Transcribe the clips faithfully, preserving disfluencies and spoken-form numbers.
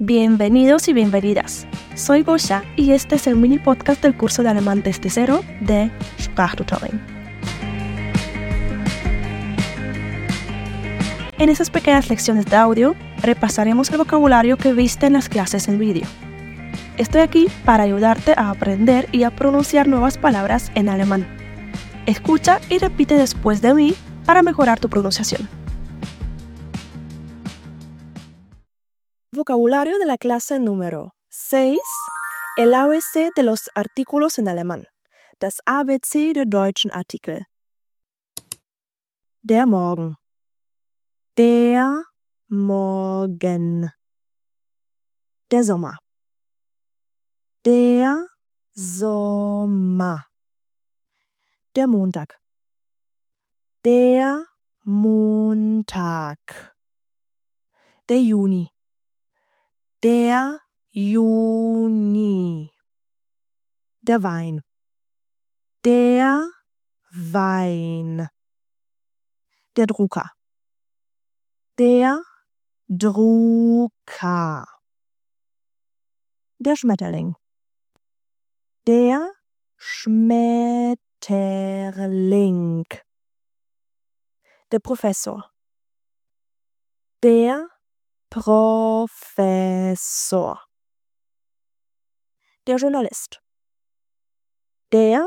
Bienvenidos y bienvenidas. Soy Gosha y este es el mini podcast del curso de alemán desde cero de Sprachtutoring. En esas pequeñas lecciones de audio repasaremos el vocabulario que viste en las clases en vídeo. Estoy aquí para ayudarte a aprender y a pronunciar nuevas palabras en alemán. Escucha y repite después de mí para mejorar tu pronunciación. Vocabulario de la clase número seis. El A B C de los artículos en alemán. Das A B C der deutschen Artikel. Der Morgen. Der Morgen. Der Sommer. Der Sommer. Der Montag. Der Montag. Der Juni. Der Juni. Der Wein. Der Wein. Der Drucker. Der Drucker. Der Schmetterling. Der Schmetterling. Der Professor. Der Professor. Der Journalist. Der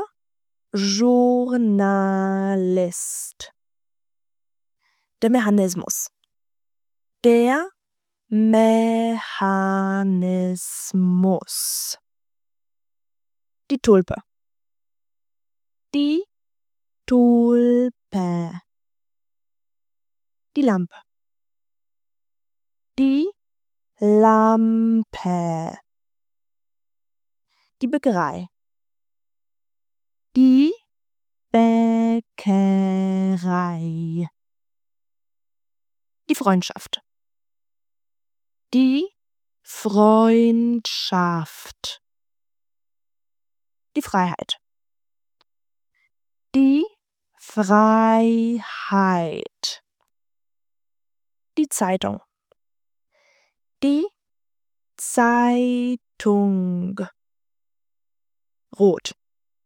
Journalist. Der Mechanismus. Der Mechanismus. Die Tulpe. Die Tulpe. Die Lampe. Die Lampe. Die Bäckerei. Die Bäckerei. Die Freundschaft. Die Freundschaft. Die Freiheit. Die Freiheit. Die Zeitung. Die Zeitung. Rot.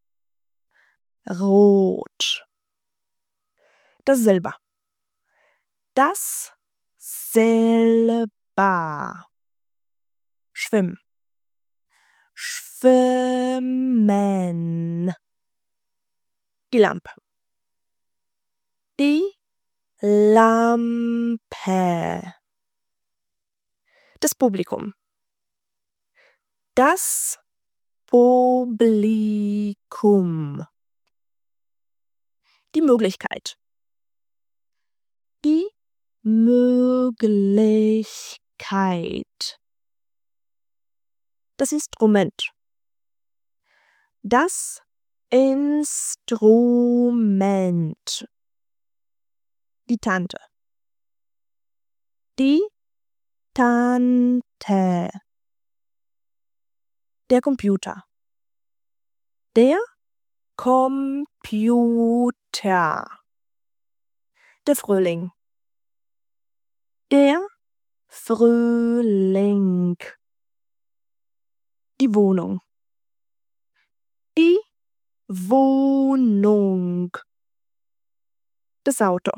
Rot. Das Silber. Das Silber. Schwimmen. Schwimmen. Die Lampe. Die Lampe. Das Publikum. Das Publikum. Die Möglichkeit. Die Möglichkeit. Das Instrument. Das Instrument. Die Tante. Die Tante. Der Computer. Der Computer. Der Frühling. Der Frühling. Die Wohnung. Die Wohnung. Das Auto.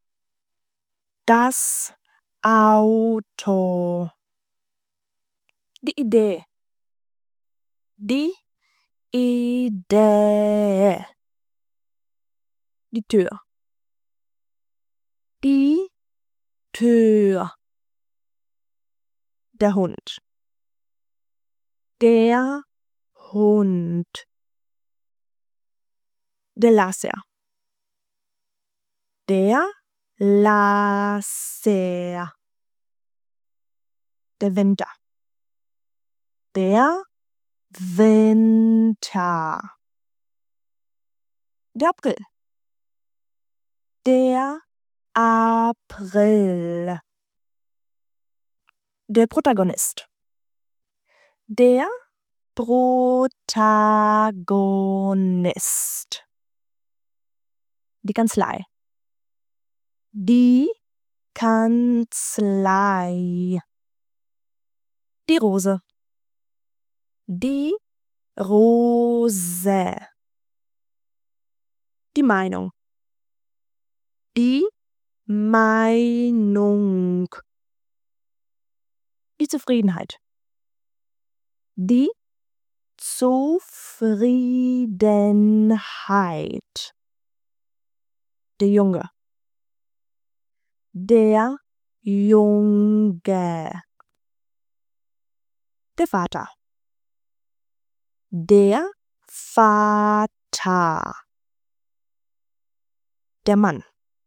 Das Auto. Die Idee. Die Idee. Die Tür. Die Tür. Der Hund. Der Hund. Der Laser. Der Laser. Der Winter. Der Winter. Der April. Der April. Der Protagonist. Der Protagonist. Die Kanzlei. Die Kanzlei. Die Rose. Die Rose. Die Meinung. Die Meinung. Die Zufriedenheit. Die Zufriedenheit. Der Junge. Der Junge. Der Vater. Der Vater. Der Mann.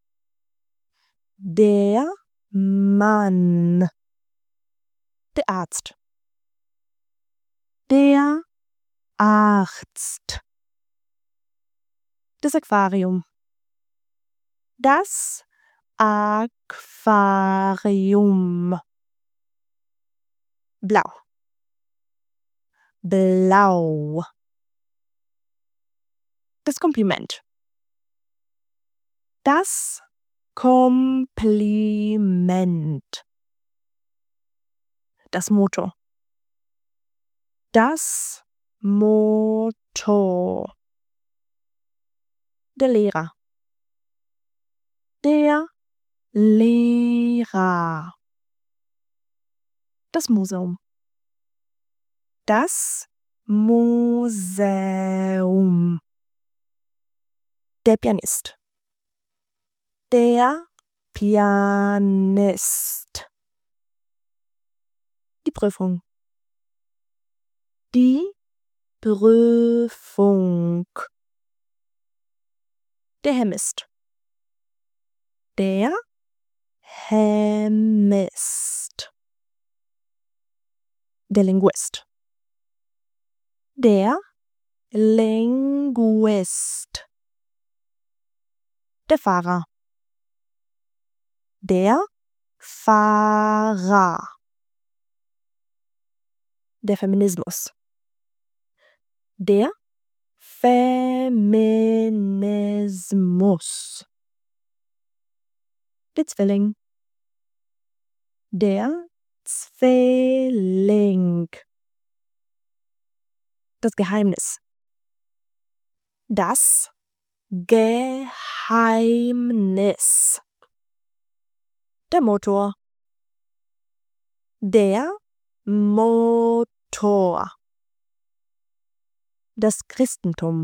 Der Mann. Der Arzt. Der Arzt. Das Aquarium. Das Aquarium. Blau. Blau. Das Kompliment. Das Kompliment. Das Motto. Das Motto. Der Lehrer. Der Lehrer. Das Museum. Das Museum. Der Pianist. Der Pianist. Die Prüfung. Die Prüfung. Der Chemist. Der Chemist. Der Linguist. Der Linguist. Der Fahrer. Der Fahrer. Der Feminismus. Der Feminismus. Der Zwilling. Der Zwilling. Das Geheimnis. Das Geheimnis. Der Motor. Der Motor. Das Christentum.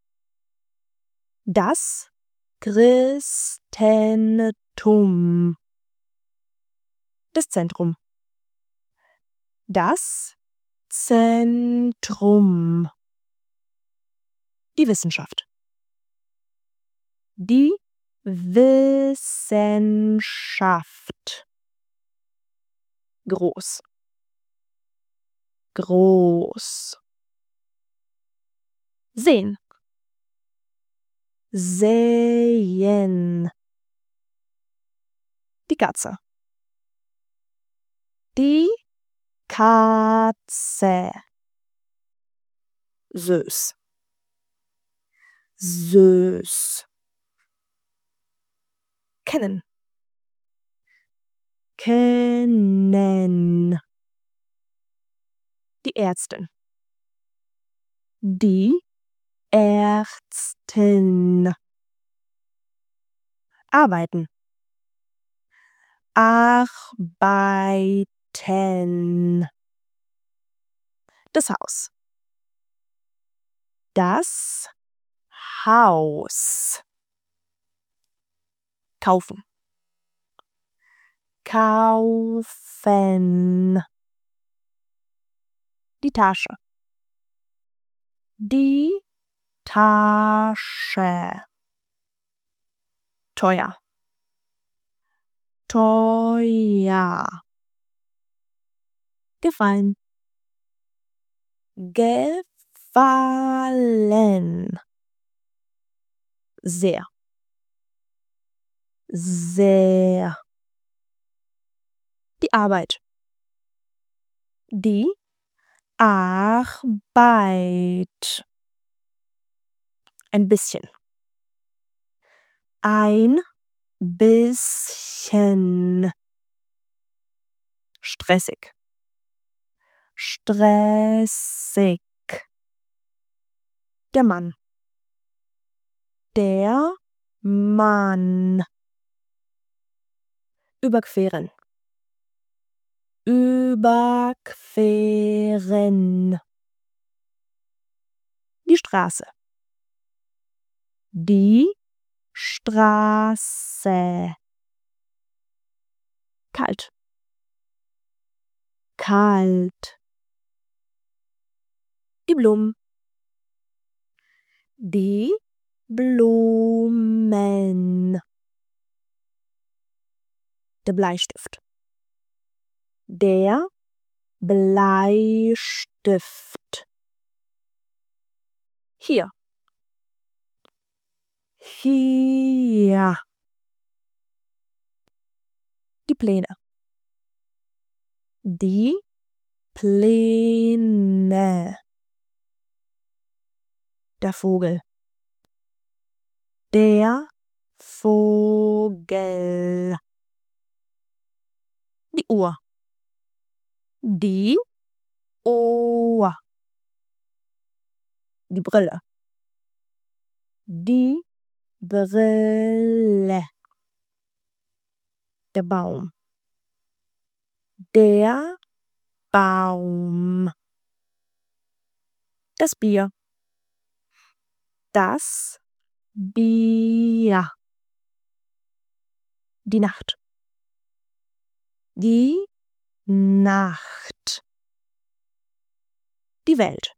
Das Christentum. Das Zentrum. Das Zentrum. Die Wissenschaft. Die Wissenschaft. Groß. Groß. Sehen. Sehen. Die Katze. Die Katze. Süß. Süß. Kennen. Kennen. Die Ärztin. Die Ärztin. Arbeiten. Arbeiten. Das Haus. Das Haus. Kaufen. Kaufen. Die Tasche. Die Tasche. Teuer. Teuer. Gefallen. Gefallen. Sehr. Sehr. Die Arbeit. Die Arbeit. Ein bisschen. Ein bisschen. Stressig. stressig. Der Mann. Der Mann. Überqueren. Überqueren. Die Straße. Die Straße. Kalt. Kalt. Die Blumen. Die Blumen. Der Bleistift. Der Bleistift. Hier. Hier. Die Pläne. Die Pläne. Der Vogel. Der Vogel. Die Uhr. Die Uhr. Die Brille. Die Brille. Der Baum. Der Baum. Das Bier. Das Bier. Die Nacht. Die Nacht. Die Welt.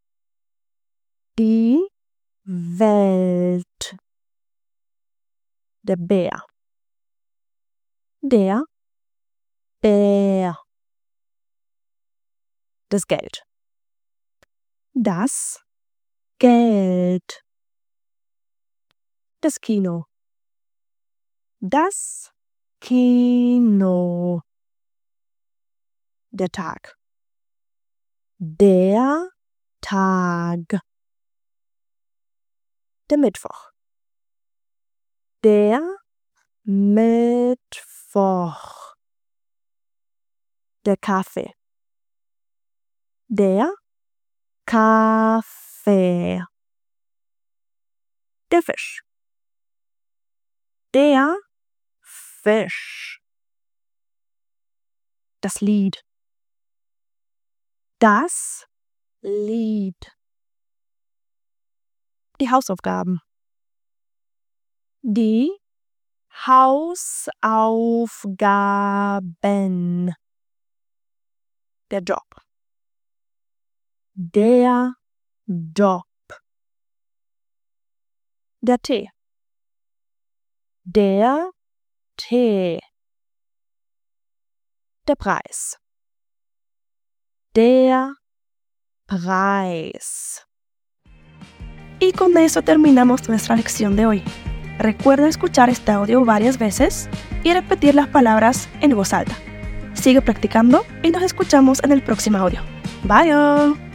Die Welt. Der Bär. Der Bär. Das Geld. Das Geld. Das Kino. Das Kino. Der Tag. Der Tag. Der Mittwoch. Der Mittwoch. Der Kaffee. Der Kaffee. Der Fisch. Der Fisch. Das Lied. Das Lied. Die Hausaufgaben. Die Hausaufgaben. Der Job. Der Job. Der Tee. Der Tee. Der Preis. Der Preis. Y con eso terminamos nuestra lección de hoy. Recuerda escuchar este audio varias veces y repetir las palabras en voz alta. Sigue practicando y nos escuchamos en el próximo audio. Bye.